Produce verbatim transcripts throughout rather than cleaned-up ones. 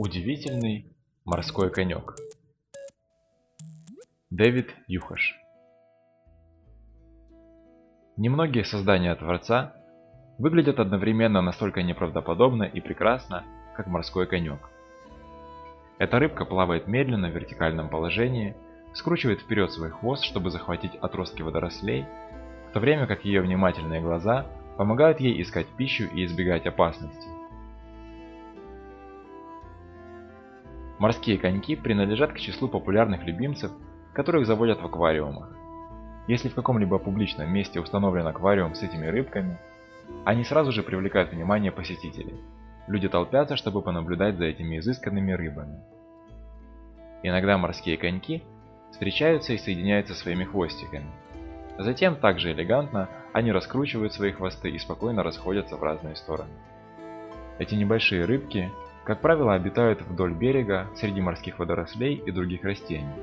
Удивительный морской конек. Дэвид Юхаш. Немногие создания Творца выглядят одновременно настолько неправдоподобно и прекрасно, как морской конек. Эта рыбка плавает медленно в вертикальном положении, скручивает вперед свой хвост, чтобы захватить отростки водорослей, в то время как ее внимательные глаза помогают ей искать пищу и избегать опасностей. Морские коньки принадлежат к числу популярных любимцев, которых заводят в аквариумах. Если в каком-либо публичном месте установлен аквариум с этими рыбками, они сразу же привлекают внимание посетителей. Люди толпятся, чтобы понаблюдать за этими изысканными рыбами. Иногда морские коньки встречаются и соединяются своими хвостиками. Затем, также элегантно, они раскручивают свои хвосты и спокойно расходятся в разные стороны. Эти небольшие рыбки, как правило, обитают вдоль берега, среди морских водорослей и других растений.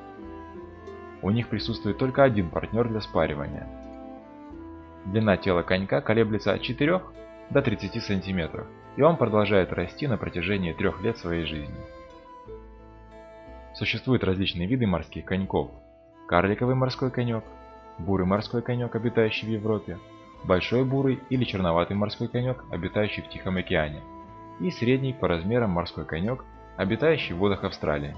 У них присутствует только один партнер для спаривания. Длина тела конька колеблется от четырёх до тридцати сантиметров, и он продолжает расти на протяжении трех лет своей жизни. Существуют различные виды морских коньков: карликовый морской конек, бурый морской конек, обитающий в Европе, большой бурый или черноватый морской конек, обитающий в Тихом океане, и средний по размерам морской конек, обитающий в водах Австралии.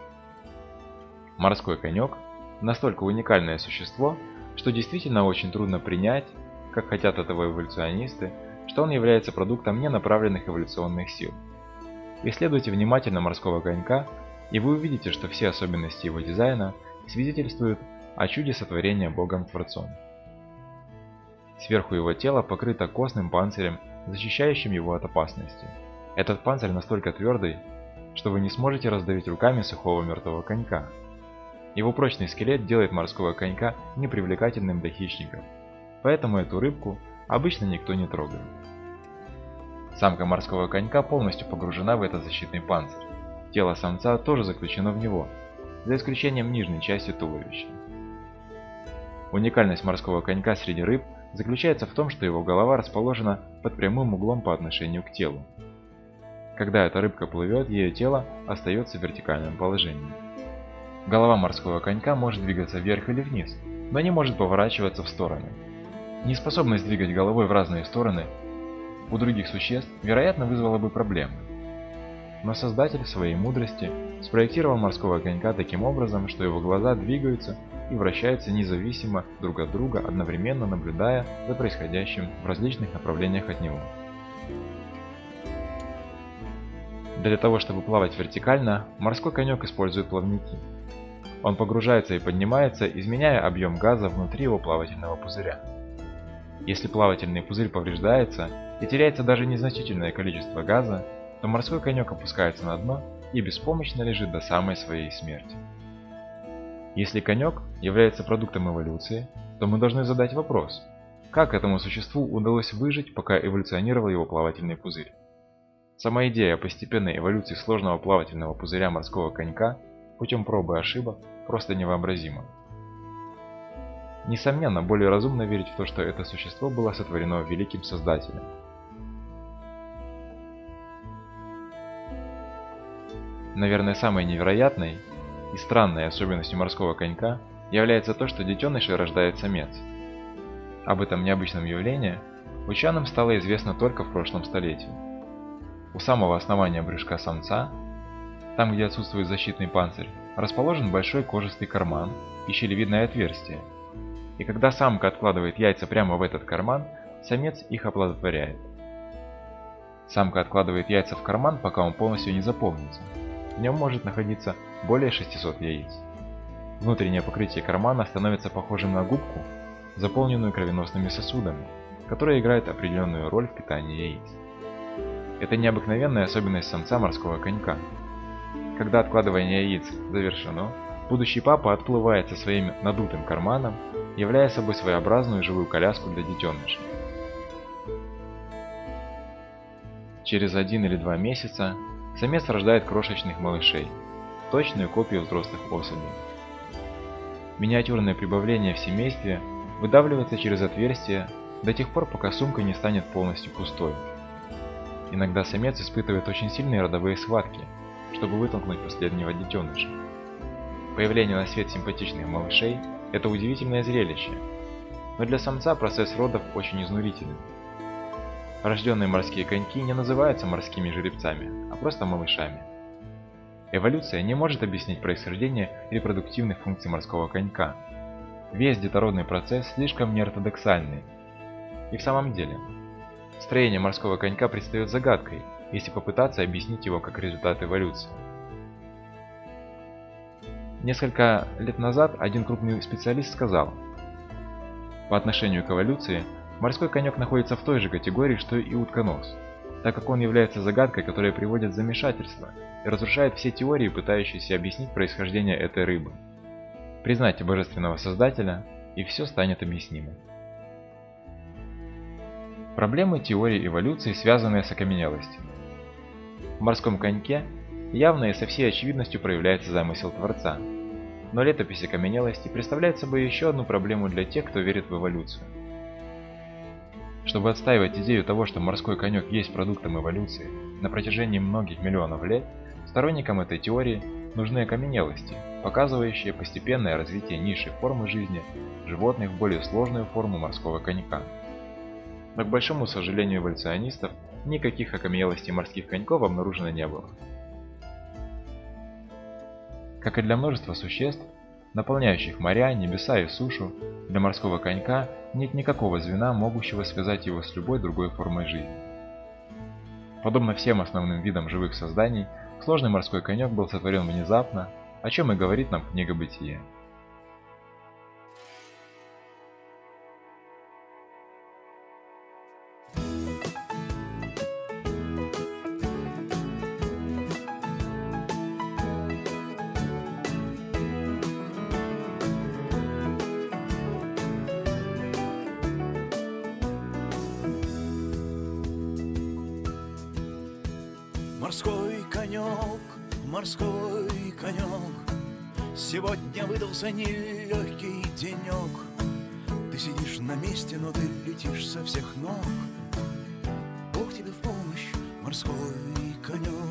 Морской конек – настолько уникальное существо, что действительно очень трудно принять, как хотят этого эволюционисты, что он является продуктом ненаправленных эволюционных сил. Исследуйте внимательно морского конька, и вы увидите, что все особенности его дизайна свидетельствуют о чуде сотворения Богом-творцом. Сверху его тело покрыто костным панцирем, защищающим его от опасности. Этот панцирь настолько твердый, что вы не сможете раздавить руками сухого мертвого конька. Его прочный скелет делает морского конька непривлекательным для хищников, поэтому эту рыбку обычно никто не трогает. Самка морского конька полностью погружена в этот защитный панцирь. Тело самца тоже заключено в него, за исключением нижней части туловища. Уникальность морского конька среди рыб заключается в том, что его голова расположена под прямым углом по отношению к телу. Когда эта рыбка плывет, ее тело остается в вертикальном положении. Голова морского конька может двигаться вверх или вниз, но не может поворачиваться в стороны. Неспособность двигать головой в разные стороны у других существ, вероятно, вызвала бы проблемы. Но создатель в своей мудрости спроектировал морского конька таким образом, что его глаза двигаются и вращаются независимо друг от друга, одновременно наблюдая за происходящим в различных направлениях от него. Для того, чтобы плавать вертикально, морской конек использует плавники. Он погружается и поднимается, изменяя объем газа внутри его плавательного пузыря. Если плавательный пузырь повреждается и теряется даже незначительное количество газа, то морской конек опускается на дно и беспомощно лежит до самой своей смерти. Если конек является продуктом эволюции, то мы должны задать вопрос: как этому существу удалось выжить, пока эволюционировал его плавательный пузырь? Сама идея постепенной эволюции сложного плавательного пузыря морского конька путем пробы и ошибок просто невообразима. Несомненно, более разумно верить в то, что это существо было сотворено великим Создателем. Наверное, самой невероятной и странной особенностью морского конька является то, что детенышей рождает самец. Об этом необычном явлении ученым стало известно только в прошлом столетии. У самого основания брюшка самца, там где отсутствует защитный панцирь, расположен большой кожистый карман и щелевидное отверстие. И когда самка откладывает яйца прямо в этот карман, самец их оплодотворяет. Самка откладывает яйца в карман, пока он полностью не заполнится. В нем может находиться более шестисот яиц. Внутреннее покрытие кармана становится похожим на губку, заполненную кровеносными сосудами, которая играет определенную роль в питании яиц. Это необыкновенная особенность самца морского конька. Когда откладывание яиц завершено, будущий папа отплывает со своим надутым карманом, являя собой своеобразную живую коляску для детенышей. Через один или два месяца самец рождает крошечных малышей, точную копию взрослых особей. Миниатюрное прибавление в семействе выдавливается через отверстие до тех пор, пока сумка не станет полностью пустой. Иногда самец испытывает очень сильные родовые схватки, чтобы вытолкнуть последнего детеныша. Появление на свет симпатичных малышей – это удивительное зрелище, но для самца процесс родов очень изнурительный. Рожденные морские коньки не называются морскими жеребцами, а просто малышами. Эволюция не может объяснить происхождение репродуктивных функций морского конька. Весь детородный процесс слишком неортодоксальный. И в самом деле, строение морского конька предстает загадкой, если попытаться объяснить его как результат эволюции. Несколько лет назад один крупный специалист сказал: по отношению к эволюции, морской конек находится в той же категории, что и утконос, так как он является загадкой, которая приводит в замешательство и разрушает все теории, пытающиеся объяснить происхождение этой рыбы. Признайте божественного создателя, и все станет объяснимым. Проблемы теории эволюции, связанные с окаменелостью. В морском коньке явно и со всей очевидностью проявляется замысел Творца, но летопись окаменелости представляет собой еще одну проблему для тех, кто верит в эволюцию. Чтобы отстаивать идею того, что морской конек есть продуктом эволюции на протяжении многих миллионов лет, сторонникам этой теории нужны окаменелости, показывающие постепенное развитие низшей формы жизни животных в более сложную форму морского конька. Но, к большому сожалению эволюционистов, никаких окаменелостей морских коньков обнаружено не было. Как и для множества существ, наполняющих моря, небеса и сушу, для морского конька нет никакого звена, могущего связать его с любой другой формой жизни. Подобно всем основным видам живых созданий, сложный морской конек был сотворен внезапно, о чем и говорит нам книга Бытия. Морской конек, морской конек, сегодня выдался нелегкий денек. Ты сидишь на месте, но ты летишь со всех ног. Бог тебе в помощь, морской конек.